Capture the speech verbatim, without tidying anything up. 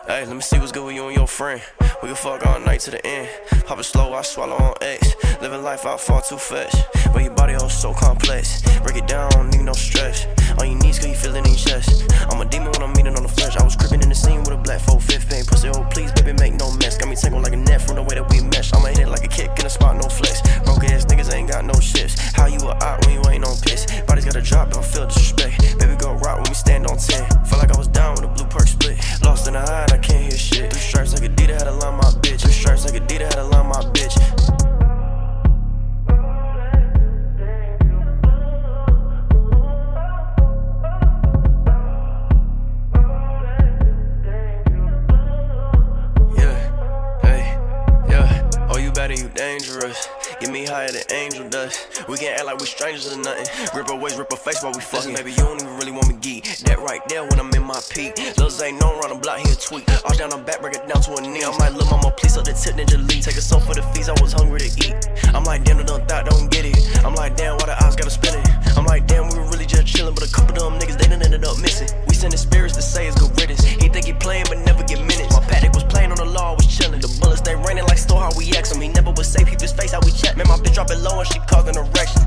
Hey, let me see what's good with you and your friend. We can fuck all night to the end. Pop it slow, I swallow on X. Living life out far too fast. But your body all so complex. Break it down, don't need no stress. On your knees, cause you feel it in your chest. I'm a demon when I'm meeting on the flesh. I was creeping in the scene with a black four fifth paint. Pussy, oh please, baby, make no mess. Got me tangled like a net from the way that we mesh. I'ma hit it like a kick in the spot, no flex. Broke ass niggas ain't got no shifts. How you a op when you ain't on piss? Body's gotta drop, don't feel disrespect. Baby, go rock when we stand on ten. Felt like I was down with a blue perk split. Lost in the hide, I can't hear shit. Three stripes like Adidas had to line my bitch. Three stripes like Adidas had to line my bitch. You dangerous, get me higher than angel dust. We can't act like we strangers or nothing. Rip her waist, rip her face while we fucking. Baby, you don't even really want me geek. That right there when I'm in my peak. Lil Zay no run the block, he a tweak. Arch down, I'm back, break it down to a knee. I'm like, lil' mama, please up the tip, ninja lead. Take a soul for the fees, I was hungry to eat. I'm like, damn, the done thought, don't get it. I'm like, damn, why the eyes gotta spin it? I'm like, damn, we were really just chillin', but a couple of them niggas, they done ended up missing. We sending spirits to say it's good riddance. He think he playin', but never get minutes. My paddock was playin' on the law, I was chillin'. The bullets, they raining like store, how we ask him. He never would say people's face, how we chat. Man, my bitch drop it low and she causing erection.